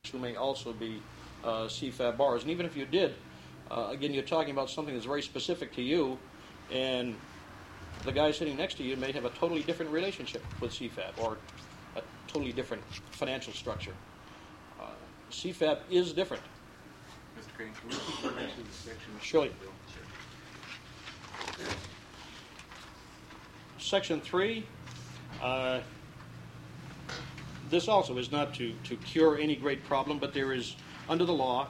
who may also be CFAB borrowers. And even if you did, again, you're talking about something that's very specific to you, and the guy sitting next to you may have a totally different relationship with CFAB or a totally different financial structure. CFAB is different. Mr. Crane, can we refer back to the section? Surely. Section 3, this also is not to cure any great problem, but there is, under the law,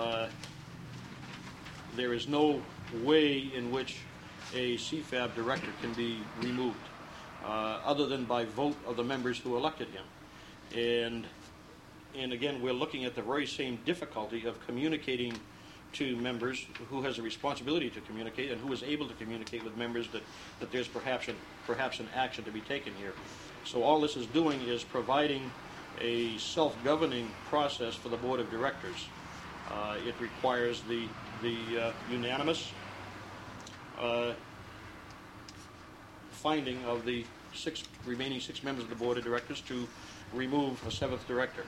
there is no way in which a CFAB director can be removed other than by vote of the members who elected him. And again, we're looking at the very same difficulty of communicating to members, who has a responsibility to communicate and who is able to communicate with members that there's perhaps an action to be taken here. So all this is doing is providing a self-governing process for the board of directors. It requires the unanimous finding of the remaining six members of the board of directors to remove a seventh director.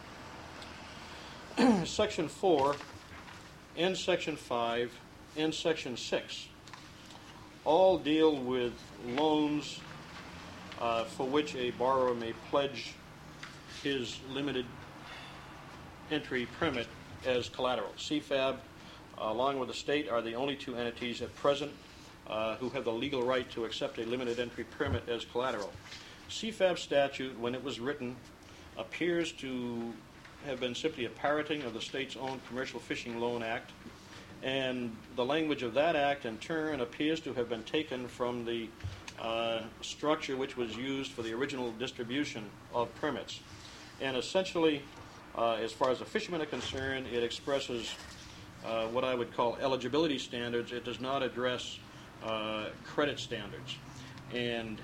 Section 4 and Section 5 and Section 6 all deal with loans for which a borrower may pledge his limited entry permit as collateral. CFAB, along with the state, are the only two entities at present who have the legal right to accept a limited entry permit as collateral. CFAB statute, when it was written, appears to have been simply a parroting of the state's own Commercial Fishing Loan Act, and the language of that act in turn appears to have been taken from the structure which was used for the original distribution of permits. And essentially, as far as the fishermen are concerned, it expresses what I would call eligibility standards. It does not address credit standards. And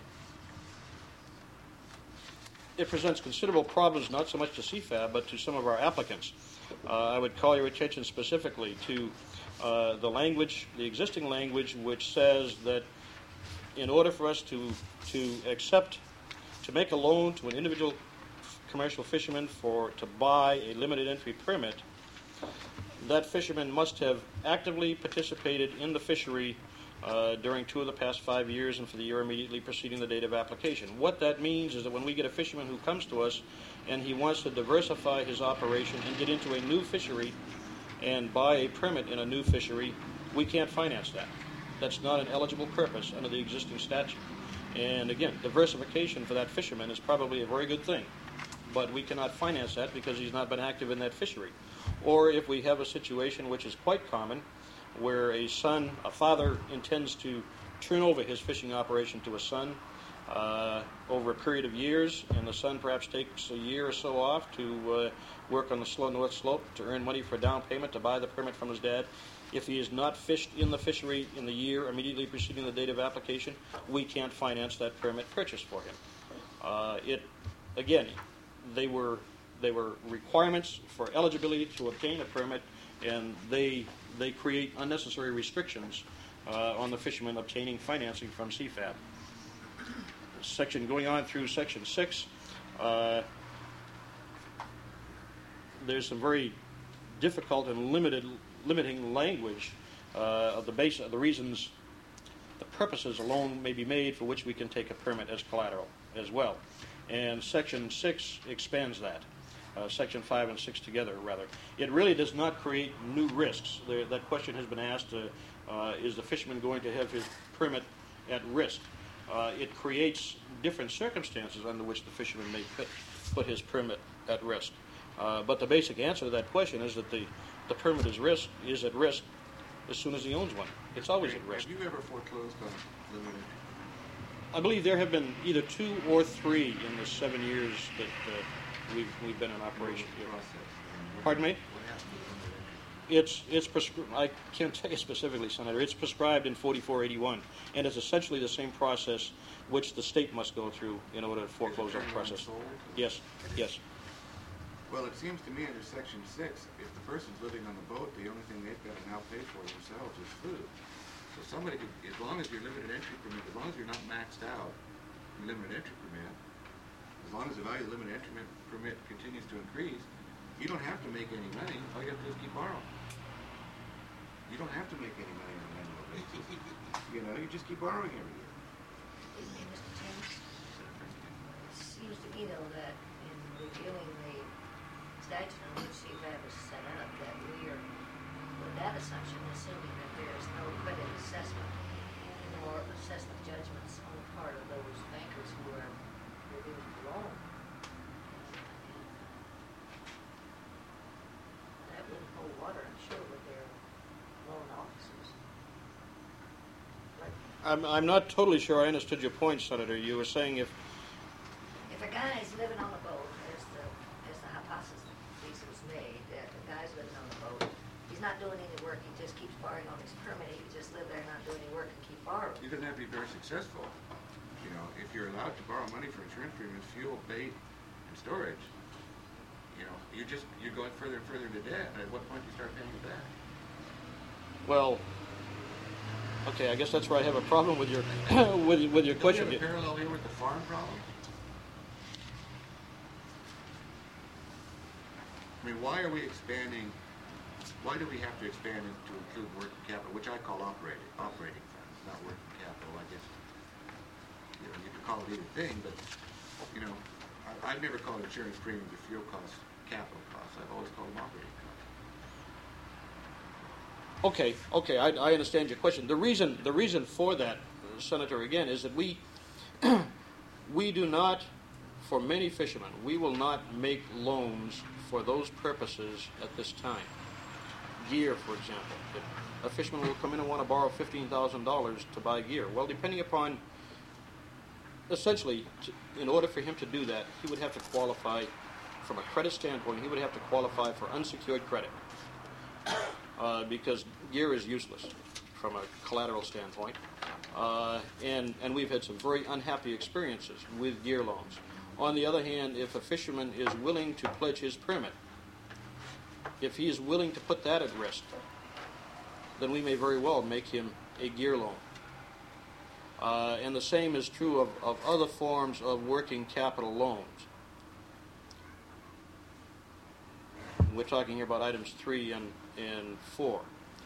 it presents considerable problems, not so much to CFAB, but to some of our applicants. I would call your attention specifically to the language, the existing language, which says that in order for us to make a loan to an individual commercial fisherman to buy a limited entry permit, that fisherman must have actively participated in the fishery during 2 of the past 5 years and for the year immediately preceding the date of application. What that means is that when we get a fisherman who comes to us and he wants to diversify his operation and get into a new fishery and buy a permit in a new fishery, we can't finance that. That's not an eligible purpose under the existing statute. And again, diversification for that fisherman is probably a very good thing, but we cannot finance that because he's not been active in that fishery. Or if we have a situation which is quite common, where a father intends to turn over his fishing operation to a son over a period of years, and the son perhaps takes a year or so off to work on the slow north slope to earn money for down payment to buy the permit from his dad. If he is not fished in the fishery in the year immediately preceding the date of application, we can't finance that permit purchase for him. They were requirements for eligibility to obtain a permit, and they create unnecessary restrictions on the fishermen obtaining financing from CFAB. Going on through Section 6, there's some very difficult and limiting language of the reasons, the purposes a loan may be made for which we can take a permit as collateral as well. And Section 6 expands that. Section 5 and 6 together, rather. It really does not create new risks. That question has been asked, is the fisherman going to have his permit at risk? It creates different circumstances under which the fisherman may put his permit at risk. But the basic answer to that question is that the permit is at risk as soon as he owns one. It's always at risk. Have you ever foreclosed on limited? I believe there have been either 2 or 3 in the 7 years that we've been in operation here. Pardon me? It's I can't tell you specifically, Senator. It's prescribed in 4481, and it's essentially the same process which the state must go through in order to foreclose on the process. Yes. Well, it seems to me under Section 6, if the person's living on the boat, the only thing they've got to now pay for themselves is food. So somebody could, as long as your limited entry permit, as long as you're not maxed out your limited entry permit, as long as the value of the limited entry permit continues to increase, You don't have to make any money. All you have to do is keep borrowing. You don't have to make any money on an annual basis. You know, you just keep borrowing every year. Mr. James, it seems to me, though, that in reviewing the statute on which CFAB is set up, that we are, with that assumption, assuming that there is no credit assessment or assessment judgments on the part of those bankers who are reviewing the loan. That wouldn't hold water, I'm sure, with their loan officers. Like, I'm not totally sure I understood your point, Senator. You were saying if if a guy is living on the boat, as the hypothesis was made, that the guy's living on the boat, he's not doing any work, he just keeps borrowing on his permit, he could just live there, not do any work, and keep borrowing. You doesn't have to be very successful. You know, if you're allowed to borrow money for insurance premiums, fuel, bait, and storage, you know, you're going further and further into debt. And at what point do you start paying it back? well, okay, I guess that's where I have a problem with your with your Don't question. you have a parallel here with the farm problem? I mean, why are we expanding? Why do we have to expand it to include working capital, which I call operating funds, not working capital? I guess you know you could call it either thing, but you know, I've never called insurance premiums or fuel costs capital costs. I've always called them operating costs. Okay, I understand your question. The reason for that, Senator, again, is that we do not, for many fishermen, we will not make loans for those purposes at this time. Gear, for example. If a fisherman will come in and want to borrow $15,000 to buy gear. Well, depending upon, essentially, in order for him to do that, he would have to qualify, from a credit standpoint, he would have to qualify for unsecured credit. Because gear is useless from a collateral standpoint. And we've had some very unhappy experiences with gear loans. On the other hand, if a fisherman is willing to pledge his permit, if he is willing to put that at risk, then we may very well make him a gear loan. And the same is true of other forms of working capital loans. We're talking here about items 3 and 4.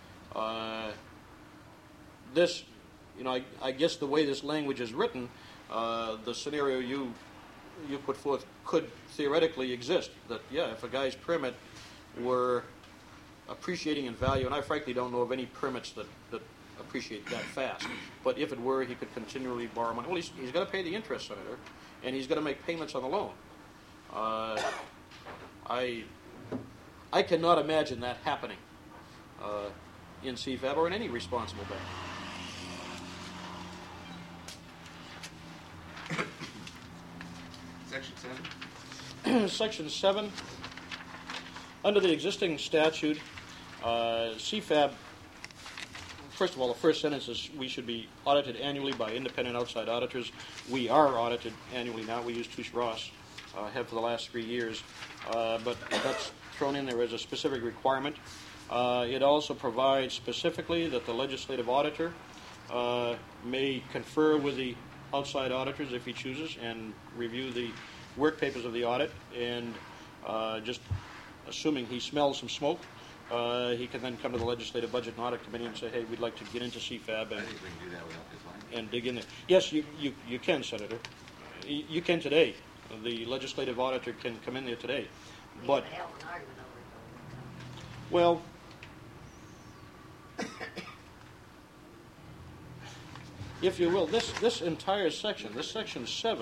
This, you know, I guess the way this language is written, the scenario you put forth could theoretically exist. That, yeah, if a guy's permit were appreciating in value, and I frankly don't know of any permits that appreciate that fast, but if it were, he could continually borrow money. Well, he's got to pay the interest, Senator, and he's got to make payments on the loan. I cannot imagine that happening in CFAB or in any responsible bank. Section 7? Section 7, under the existing statute, CFAB, first of all, the first sentence is we should be audited annually by independent outside auditors. We are audited annually now. We use Touche Ross, have for the last 3 years, but that's thrown in there as a specific requirement. It also provides specifically that the legislative auditor may confer with the outside auditors if he chooses and review the work papers of the audit, and just assuming he smells some smoke, he can then come to the Legislative Budget and Audit Committee and say, hey, we'd like to get into CFAB I think we can do that without this language. and dig in there. Yes, you can, Senator. You can today. The legislative auditor can come in there today. But, We have an argument over it. well, if you will, this entire section, this section 7,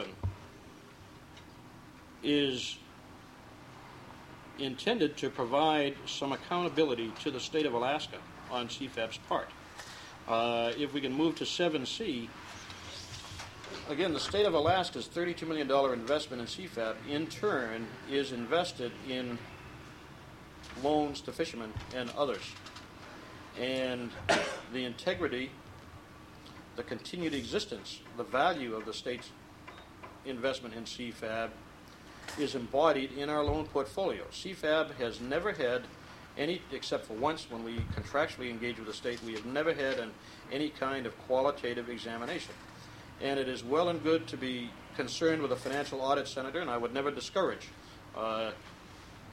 is intended to provide some accountability to the state of Alaska on CFAB's part. If we can move to 7C, again, the state of Alaska's $32 million investment in CFAB, in turn, is invested in loans to fishermen and others. And the integrity, the continued existence, the value of the state's investment in CFAB is embodied in our loan portfolio. CFAB has never had any, except for once when we contractually engage with the state, we have never had any kind of qualitative examination. And it is well and good to be concerned with a financial audit, Senator, and I would never discourage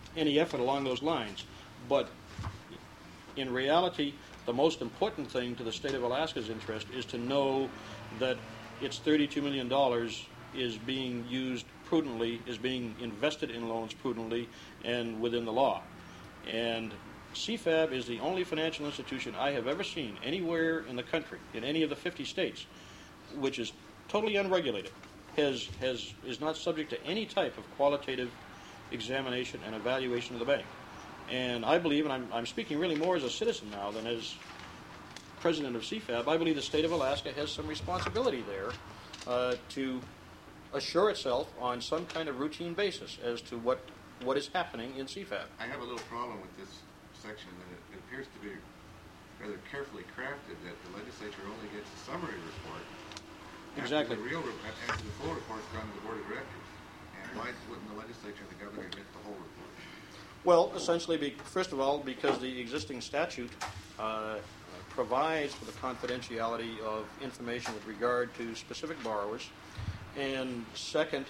any effort along those lines. But in reality, the most important thing to the state of Alaska's interest is to know that its $32 million is being used prudently, is being invested in loans prudently and within the law. And CFAB is the only financial institution I have ever seen anywhere in the country, in any of the 50 states, which is totally unregulated, is not subject to any type of qualitative examination and evaluation of the bank. And I believe, and I'm speaking really more as a citizen now than as president of CFAB, I believe the state of Alaska has some responsibility there to assure itself on some kind of routine basis as to what is happening in CFAB. I have a little problem with this section that it appears to be rather carefully crafted that the legislature only gets a summary report. Exactly. After the full report's gone to the board of directors. And why wouldn't the legislature and the governor get the whole report? Well, essentially, first of all, because the existing statute provides for the confidentiality of information with regard to specific borrowers, and second,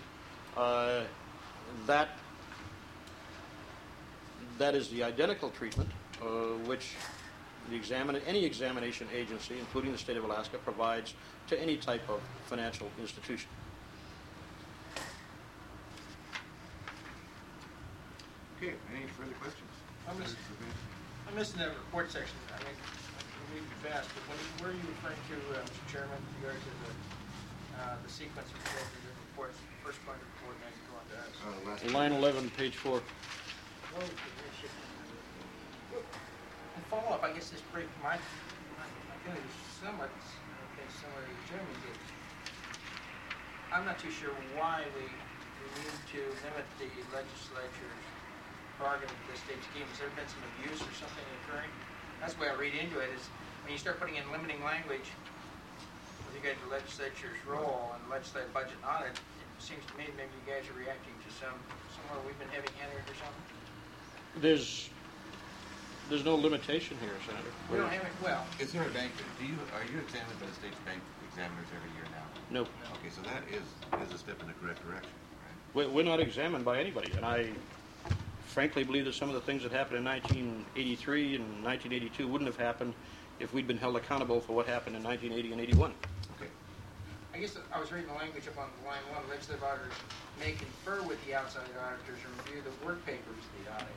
that is the identical treatment which any examination agency, including the state of Alaska, provides to any type of financial institution. Okay, any further questions? I'm missing that report section. I mean, I'm reading fast, but where are you referring to, Mr. Chairman, with regard to the sequence of the reports? First going to the report, and then go on to us. Line 11, page 4. And follow up, I guess this break my feeling is somewhat similar to Jeremy did. I'm not too sure why we need to limit the legislature's bargain with the state scheme. Has there been some abuse or something occurring? That's the way I read into it, is when you start putting in limiting language with regard to the legislature's role and legislative budget audit, it seems to me that maybe you guys are reacting to somewhere we've been heavy-handed or something. There's no limitation here, Senator. We don't have it. Well, Is there a bank? Are you examined by the state's bank examiners every year now? No. Okay, so that is a step in the correct direction, right? We're not examined by anybody, and I frankly believe that some of the things that happened in 1983 and 1982 wouldn't have happened if we'd been held accountable for what happened in 1980 and 81. Okay. I guess I was reading the language up on line 1. Legislative auditors may confer with the outside auditors and review the work papers of the audit.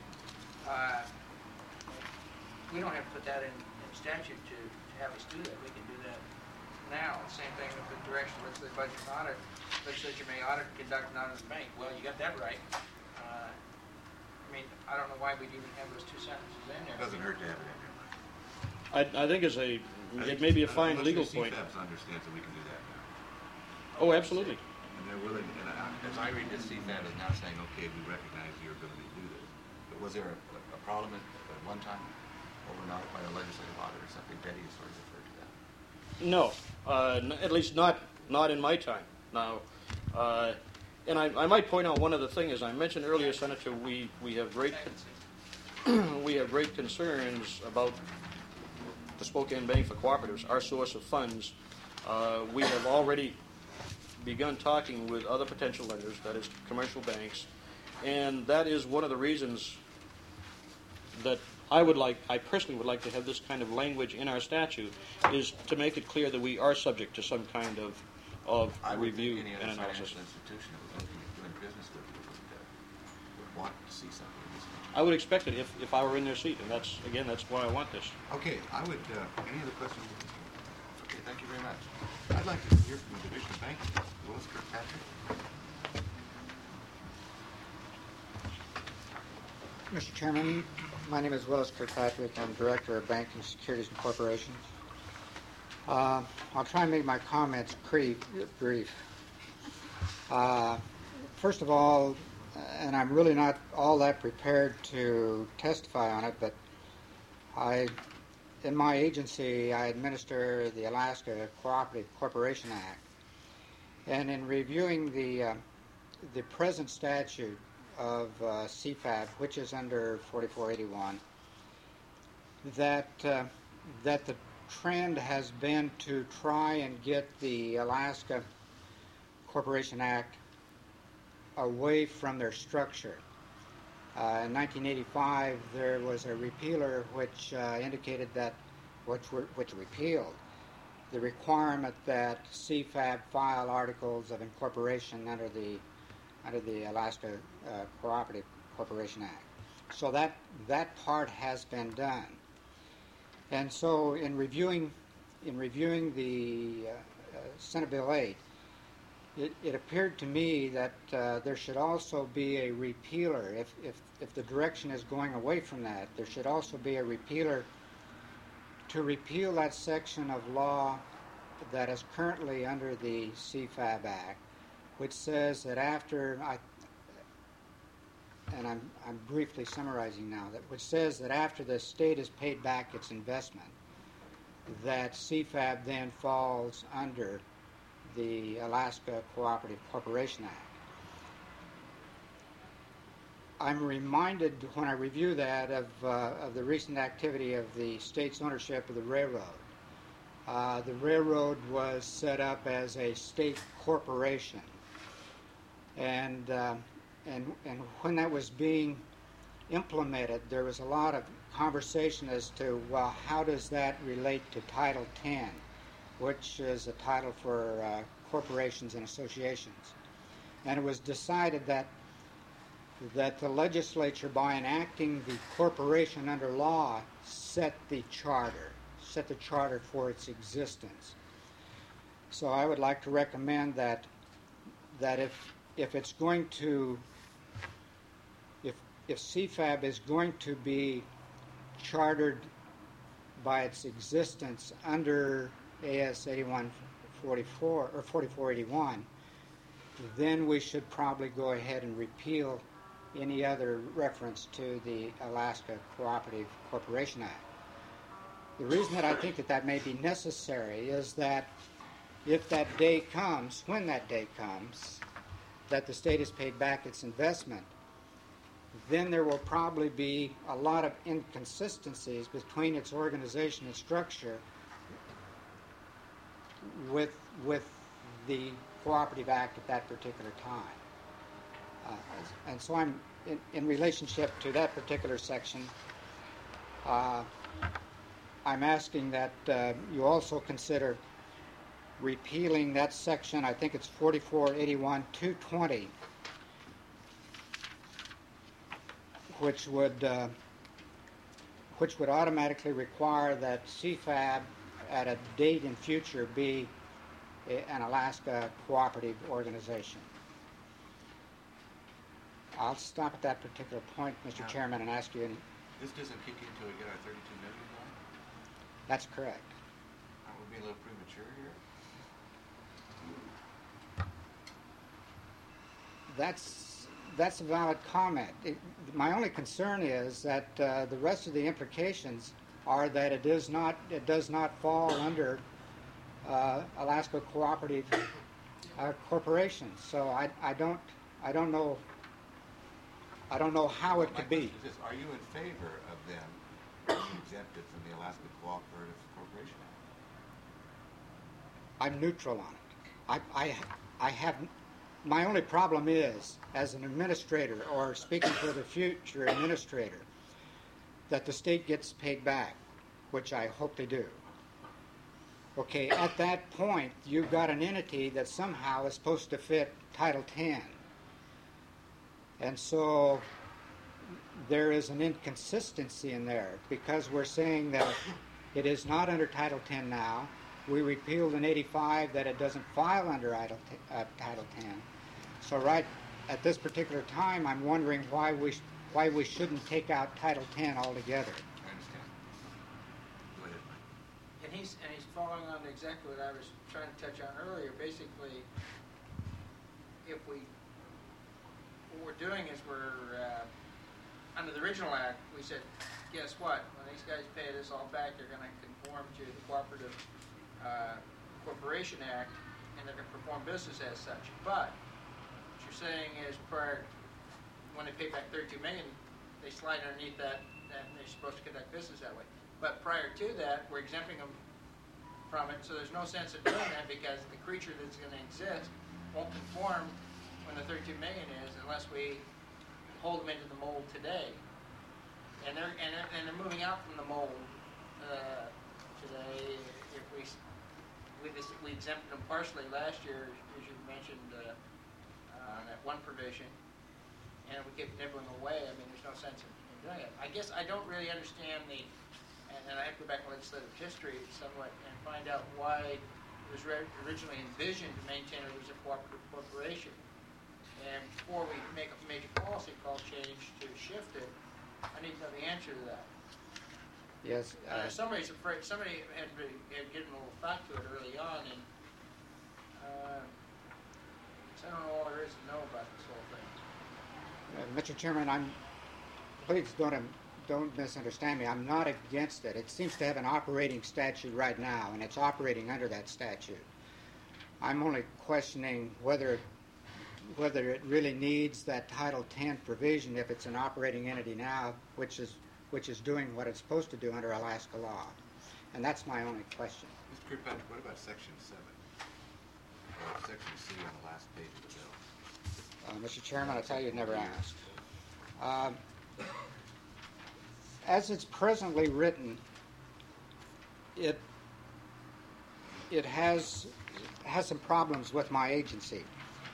We don't have to put that in statute to have us do that. We can do that now. Same thing with the direction of legislative budget and audit. Legislature may audit and conduct an audit of the bank. Well, you got that right. I mean, I don't know why we'd even have those two sentences in there. It doesn't hurt to have it in there. I think it may be a fine legal point. CFAB understands that we can do that now. Oh, absolutely. And they're willing, and as I read this, CFAB is now saying, okay, we recognize you're going to do this. But was there a problem at one time over an audit by a legislative auditor, something Betty has sort of referred to that? No, at least not in my time. Now, and I might point out one other thing. As I mentioned earlier, Senator, we have great concerns about the Spokane Bank for Cooperatives, our source of funds. We have already begun talking with other potential lenders, that is, commercial banks, and that is one of the reasons that I personally would like to have this kind of language in our statute, is to make it clear that we are subject to some kind of review Any and other analysis. financial institution that was looking at doing business with you would want to see something in this nature. I would expect it if I were in their seat, and that's why I want this. Okay, I would, any other questions? Okay, thank you very much. I'd like to hear from the Division of Banking, Willis Kirkpatrick. Mr. Chairman, my name is Willis Kirkpatrick. I'm Director of Banking, Securities, and Corporations. I'll try and make my comments pretty brief. First of all, and I'm really not all that prepared to testify on it, but in my agency, I administer the Alaska Cooperative Corporation Act. And in reviewing the present statute of CFAB, which is under 4481, that the trend has been to try and get the Alaska Corporation Act away from their structure In 1985, there was a repealer which indicated that, which repealed the requirement that CFAB file articles of incorporation under the Alaska Cooperative Corporation Act. So that part has been done. And so in reviewing the Senate Bill 8, it appeared to me that there should also be a repealer. If the direction is going away from that, there should also be a repealer to repeal that section of law that is currently under the CFAB Act, which says that after, and I'm briefly summarizing now, which says that after the state has paid back its investment, that CFAB then falls under the Alaska Cooperative Corporation Act. I'm reminded when I review that of the recent activity of the state's ownership of the railroad. The railroad was set up as a state corporation, and when that was being implemented, there was a lot of conversation as to, well, how does that relate to Title 10, which is a title for corporations and associations. And it was decided that the legislature, by enacting the corporation under law, set the charter for its existence. So I would like to recommend that if it's going to, if CFAB is going to be chartered by its existence under AS 8144 or 4481, then we should probably go ahead and repeal any other reference to the Alaska Cooperative Corporation Act. The reason that I think that may be necessary is that if that day comes, when that day comes, that the state has paid back its investment, then there will probably be a lot of inconsistencies between its organization and structure with the Cooperative Act at that particular time. And so I'm, in relationship to that particular section, I'm asking that you also consider repealing that section. I think it's 4481-220, which would automatically require that CFAB at a date in future be an Alaska cooperative organization. I'll stop at that particular point, Mr. Chairman, and ask you any. This doesn't kick in until we get our 32 million done? That's correct. That would be a little premature here. That's a valid comment. My only concern is that the rest of the implications are that it does not fall under Alaska Cooperative Corporation. So I don't know how it could be. My question is this: are you in favor of them being exempted from the Alaska Cooperative Corporation Act? I'm neutral on it. I have. My only problem is, as an administrator, or speaking for the future administrator, that the state gets paid back, which I hope they do. Okay, at that point, you've got an entity that somehow is supposed to fit Title 10. And so there is an inconsistency in there, because we're saying that it is not under Title 10 now. We repealed in 85 that it doesn't file under Title 10. So right at this particular time, I'm wondering why we shouldn't take out Title 10 altogether. I understand. Go ahead, Mike. And he's following on exactly what I was trying to touch on earlier. Basically, what we're doing is we're under the original act, we said, guess what? When these guys pay this all back, they're going to conform to the Cooperative Corporation Act, and they're going to perform business as such. But what you're saying is, when they pay back $32 million, they slide underneath that, and they're supposed to conduct business that way. But prior to that, we're exempting them from it, so there's no sense in doing that, because the creature that's going to exist won't conform when the $32 million is, unless we hold them into the mold today. And they're moving out from the mold today. If we exempted them partially last year, as you mentioned, on that one provision, and we kept nibbling away. I mean, there's no sense in doing it. I guess I don't really understand and I have to go back in legislative history somewhat and find out why it was originally envisioned to maintain it as a cooperative corporation. And before we make a major policy call change to shift it, I need to know the answer to that. Yes. Somebody had given a little thought to it early on, and so I don't know all there is to know about this whole thing. Mr. Chairman, please don't misunderstand me. I'm not against it. It seems to have an operating statute right now, and it's operating under that statute. I'm only questioning whether it really needs that Title 10 provision if it's an operating entity now, which is doing what it's supposed to do under Alaska law. And that's my only question. Mr. Kirkpatrick, what about Section 7? Or Section C on the last page of the bill? Mr. Chairman, I tell you, never asked. As it's presently written, it has some problems with my agency.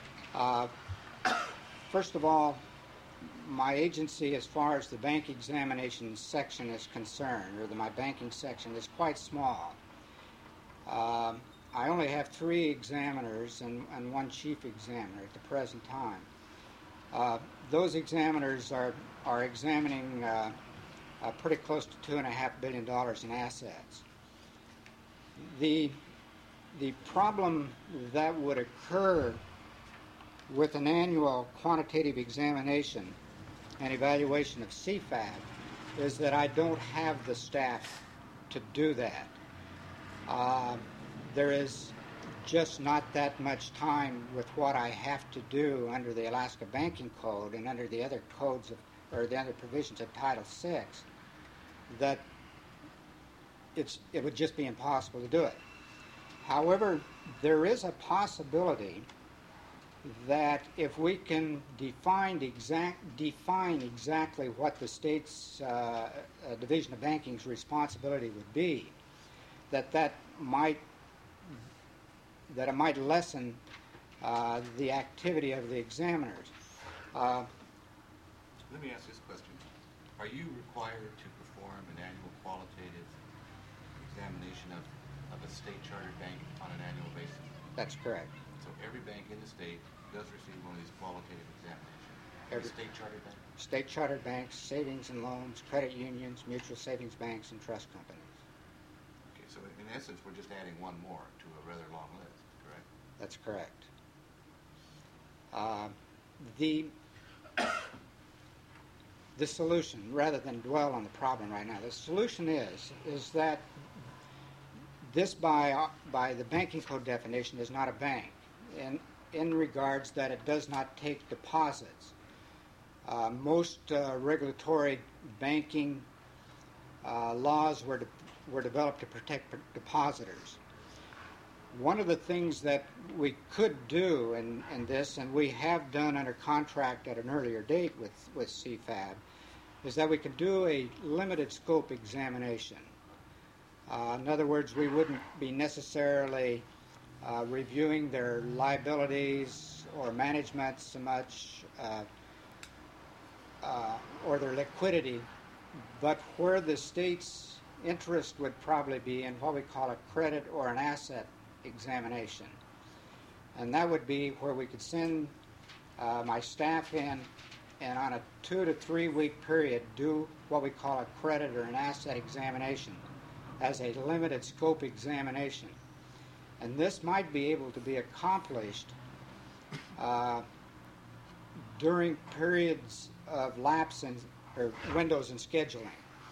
First of all, my agency, as far as the bank examination section is concerned, or my banking section, is quite small. I only have 3 examiners and 1 chief examiner at the present time. Those examiners are examining pretty close to $2.5 billion in assets. The problem that would occur with an annual quantitative examination and evaluation of CFAB is that I don't have the staff to do that. There is just not that much time with what I have to do under the Alaska Banking Code and under the other codes or the other provisions of Title VI that it would just be impossible to do it. However, there is a possibility that if we can define exactly what the state's Division of Banking's responsibility would be, that might lessen the activity of the examiners. Let me ask this question. Are you required to perform an annual qualitative examination of a state chartered bank on an annual basis? That's correct. So every bank in the state does receive one of these qualitative examinations. Every state chartered bank? State chartered banks, savings and loans, credit unions, mutual savings banks, and trust companies. Okay, so in essence, we're just adding one more to a rather long list, correct? That's correct. The solution, rather than dwell on the problem right now, the solution is that this, by the banking code definition, is not a bank, in regards that it does not take deposits. Most regulatory banking laws were developed to protect depositors. One of the things that we could do in this, and we have done under contract at an earlier date with CFAB, is that we could do a limited scope examination. In other words, we wouldn't be necessarily reviewing their liabilities or management so much, or their liquidity, but where the state's interest would probably be in what we call a credit or an asset examination. And that would be where we could send my staff in and on a 2 to 3 week period do what we call a credit or an asset examination as a limited scope examination. And this might be able to be accomplished during periods of lapse or windows in scheduling.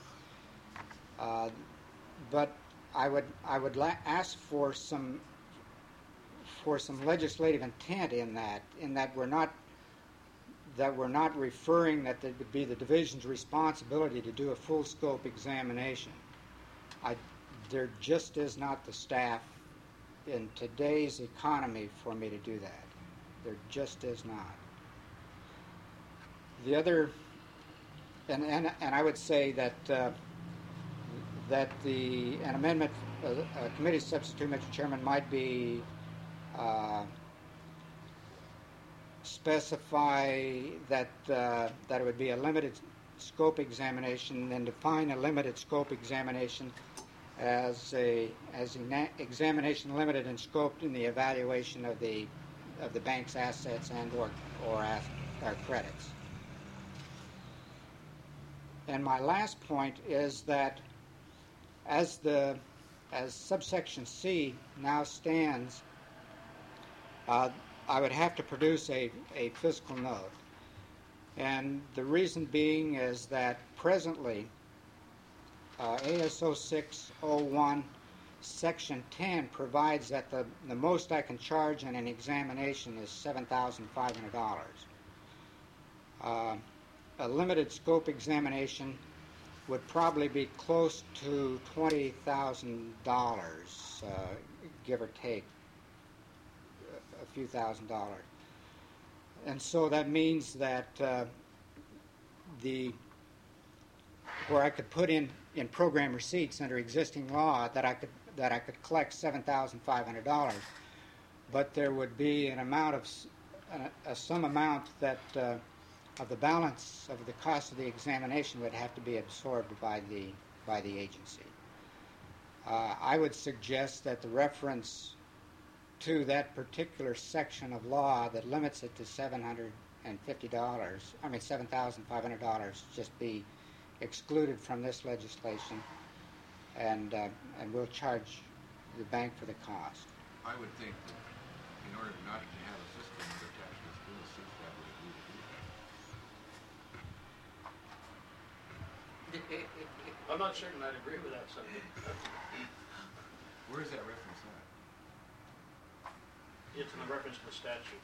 But I would ask for some legislative intent in that we're not referring that it would be the division's responsibility to do a full scope examination. There just is not the staff in today's economy for me to do that. There just is not. The other, and I would say that an amendment, a committee substitute, Mr. Chairman, might be specify that that it would be a limited scope examination, and define a limited scope examination as an examination limited in scope in the evaluation of the bank's assets and or credits. And my last point is that as subsection C now stands, I would have to produce a fiscal note. And the reason being is that presently ASO 601 Section 10 provides that the most I can charge in an examination is $7,500. A limited scope examination would probably be close to $20,000, give or take a few $1,000s. And so that means that where I could put in program receipts under existing law that I could collect $7,500, but there would be an amount of some amount that of the balance of the cost of the examination would have to be absorbed by the agency. I would suggest that the reference to that particular section of law that limits it to $7,500, just be excluded from this legislation, and we'll charge the bank for the cost. I would think that in order not to have a fiscal note attached to this bill, CFAB would agree to do that. I'm not certain I'd agree with that, Senator. Where is that reference at? It's in the reference to the statute,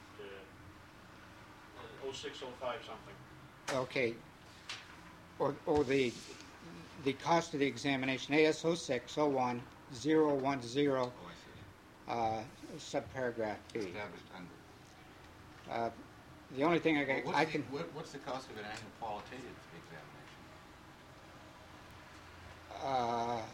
0605 something. Okay. Or the cost of the examination, ASO 601 010, Oh, I see. subparagraph B. Established under. The only thing Well, what's the cost of an annual qualitative examination?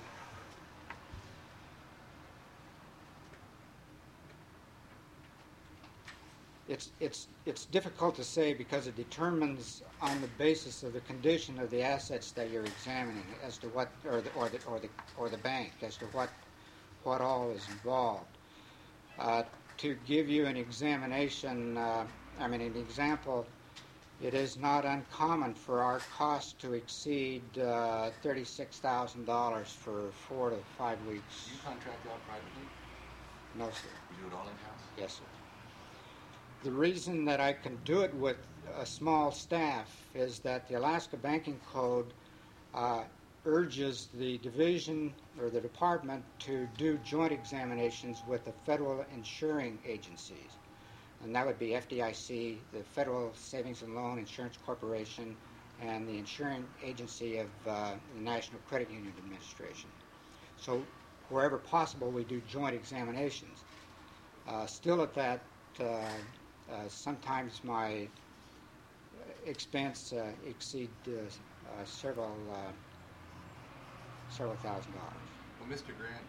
It's difficult to say because it determines on the basis of the condition of the assets that you're examining as to what, or the bank, as to what all is involved. To give you an examination, an example, it is not uncommon for our cost to exceed $36,000 for 4 to 5 weeks. Do you contract out privately? No, sir. You do it all in-house? Yes, sir. The reason that I can do it with a small staff is that the Alaska Banking Code urges the division or the department to do joint examinations with the federal insuring agencies. And that would be FDIC, the Federal Savings and Loan Insurance Corporation, and the insuring agency of the National Credit Union Administration. So wherever possible, we do joint examinations. Still at that, sometimes my expense exceed several $1,000s. Well, Mr. Grant,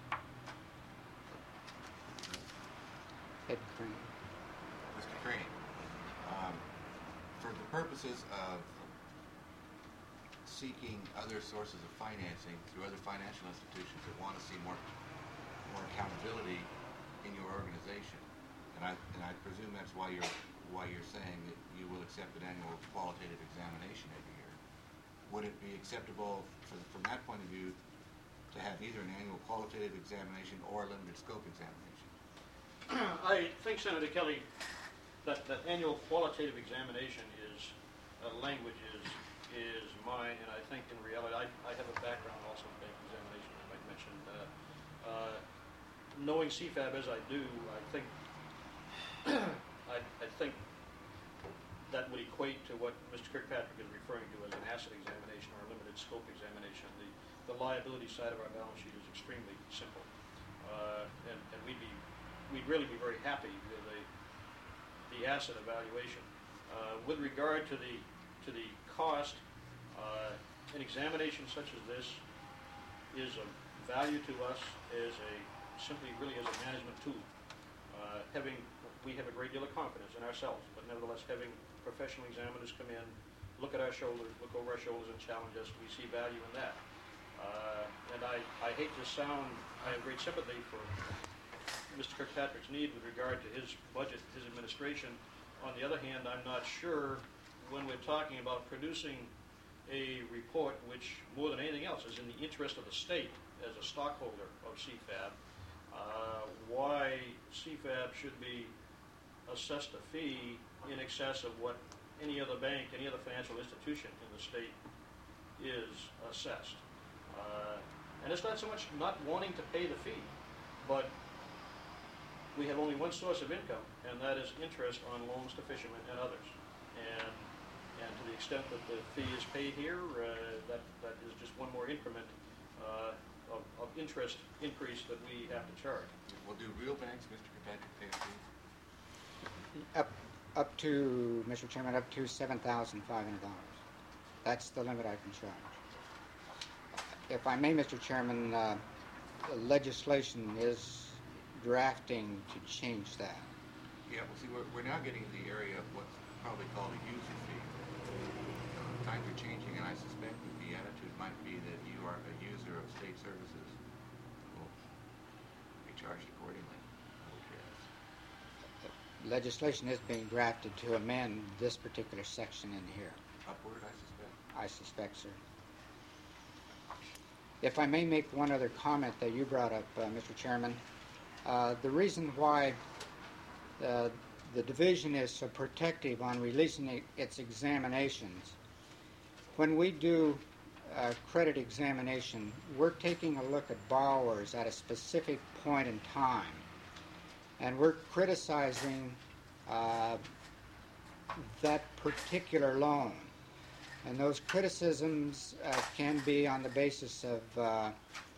Ed Crane. Mr. Crane, for the purposes of seeking other sources of financing through other financial institutions that want to see more accountability in your organization, and I presume that's why you're saying that you will accept an annual qualitative examination every year. Would it be acceptable from that point of view to have either an annual qualitative examination or a limited scope examination? I think, Senator Kelly, that annual qualitative examination language is mine, and I think in reality, I have a background also in bank examination, as I mentioned. Knowing CFAB as I do, I think I think that would equate to what Mr. Kirkpatrick is referring to as an asset examination or a limited scope examination. The liability side of our balance sheet is extremely simple, and we'd really be very happy with the asset evaluation. With regard to the to the cost, an examination such as this is of value to us as simply really as a management tool. We have a great deal of confidence in ourselves, but nevertheless having professional examiners come in, look at our shoulders, look over our shoulders and challenge us, we see value in that. And I hate to sound, I have great sympathy for Mr. Kirkpatrick's need with regard to his budget, his administration. On the other hand, I'm not sure when we're talking about producing a report which, more than anything else, is in the interest of the state as a stockholder of CFAB, why CFAB should be assessed a fee in excess of what any other bank, any other financial institution in the state is assessed. And it's not so much not wanting to pay the fee, but we have only one source of income, and that is interest on loans to fishermen and others. And to the extent that the fee is paid here, that is just one more increment of interest increase that we have to charge. Well, do real banks, Mr. Kirkpatrick, pay a fee? Up to, Mr. Chairman, up to $7,500. That's the limit I can charge. If I may, Mr. Chairman, legislation is drafting to change that. Yeah, well, see, we're now getting to the area of what's probably called a user fee. Times are changing, and I suspect that the attitude might be that you are a user of state services will be charged accordingly. I would guess. Legislation is being drafted to amend this particular section in here. Upward, I suspect. I suspect, sir. If I may make one other comment that you brought up, Mr. Chairman, the reason why the division is so protective on releasing its examinations, when we do credit examination, we're taking a look at borrowers at a specific point in time, and we're criticizing that particular loan. And those criticisms can be on the basis of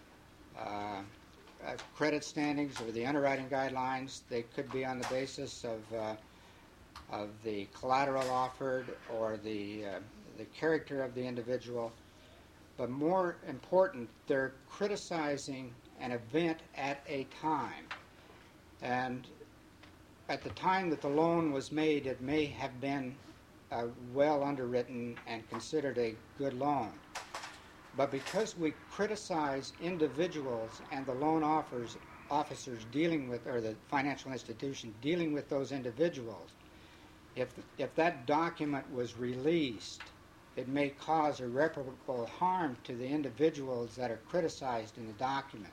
credit standings or the underwriting guidelines. They could be on the basis of the collateral offered or the character of the individual. But more important, they're criticizing an event at a time. And at the time that the loan was made, it may have been well underwritten and considered a good loan. But because we criticize individuals and the loan officers dealing with, or the financial institution dealing with those individuals, if that document was released, it may cause irreparable harm to the individuals that are criticized in the document.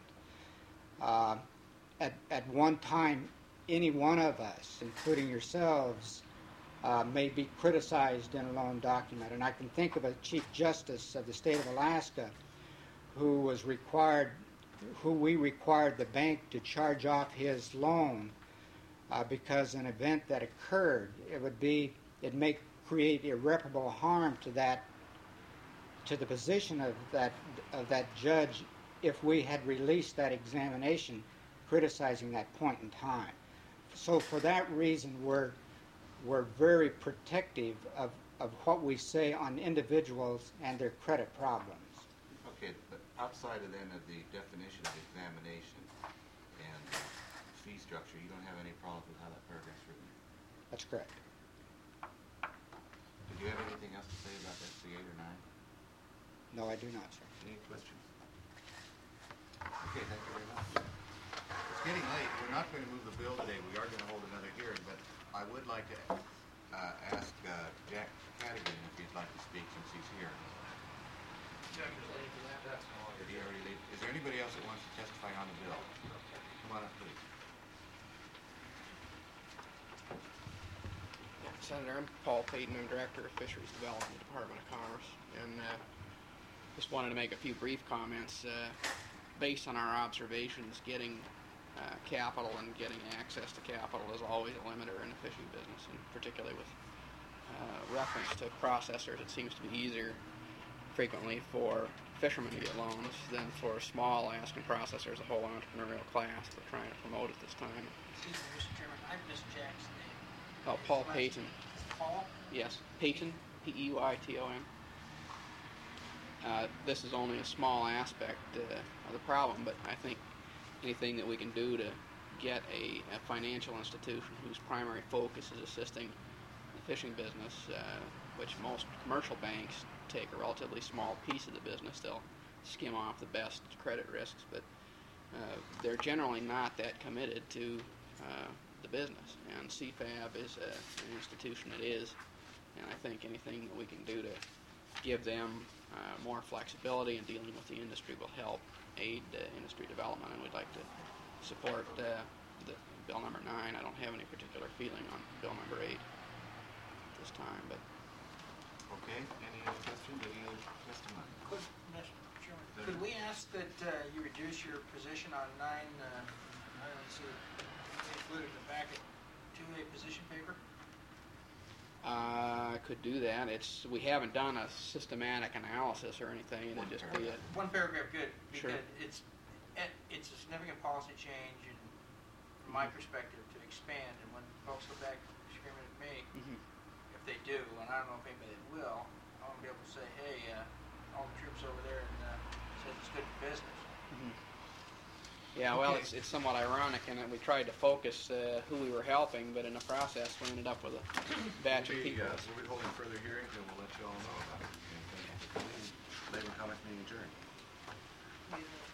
At one time, any one of us, including yourselves, may be criticized in a loan document. And I can think of a Chief Justice of the state of Alaska who we required the bank to charge off his loan because an event that occurred, it may create irreparable harm to the position of that judge if we had released that examination criticizing that point in time. So for that reason, we're very protective of what we say on individuals and their credit problems. Okay, but outside of then of the definition of examination and fee structure, you don't have any problems with how that paragraph's written? That's correct. Did you have anything else to say about SC 8 or 9? No, I do not, sir. Any questions? Okay, thank you very much. It's getting late. We're not going to move the bill today. We are going to hold another hearing, but I would like to ask Jack Cadigan if he'd like to speak since he's here. Did he already leave? Is there anybody else that wants to testify on the bill? Come on up, please. Yeah, Senator, I'm Paul Payton. I'm Director of Fisheries Development, Department of Commerce, and just wanted to make a few brief comments based on our observations. Getting capital and getting access to capital is always a limiter in the fishing business, and particularly with reference to processors, it seems to be easier frequently for fishermen to get loans than for small Alaskan processors, a whole entrepreneurial class that we're trying to promote at this time. Excuse me, Mr. Chairman, I've missed Jack's name. Oh, Paul Payton. Paul? Yes, Payton, Peyton. This is only a small aspect of the problem, but I think anything that we can do to get a financial institution whose primary focus is assisting the fishing business, which most commercial banks take a relatively small piece of the business. They'll skim off the best credit risks, but they're generally not that committed to the business. And CFAB is an institution that is, and I think anything that we can do to give them more flexibility in dealing with the industry will help aid industry development, and we'd like to support the Bill number 9. I don't have any particular feeling on Bill number 8 at this time, but Okay, any other questions, any other testimony? Mr. Chairman, could we ask that you reduce your position on 9, I don't see it included in the packet, to a position paper? I could do that. We haven't done a systematic analysis or anything. It'd just be it. One paragraph, good, because Sure. it's a significant policy change, and from my perspective, to expand. And when folks go back screaming at me, if they do, and I don't know if anybody will, I want to be able to say, hey, all the troops over there, and says it's good for business. Yeah, well, Okay. it's somewhat ironic in that we tried to focus who we were helping, but in the process we ended up with a batch of people. We'll be holding further hearings, and we'll let you all know about it. And thank you for coming. Labor and Commerce meeting adjourned.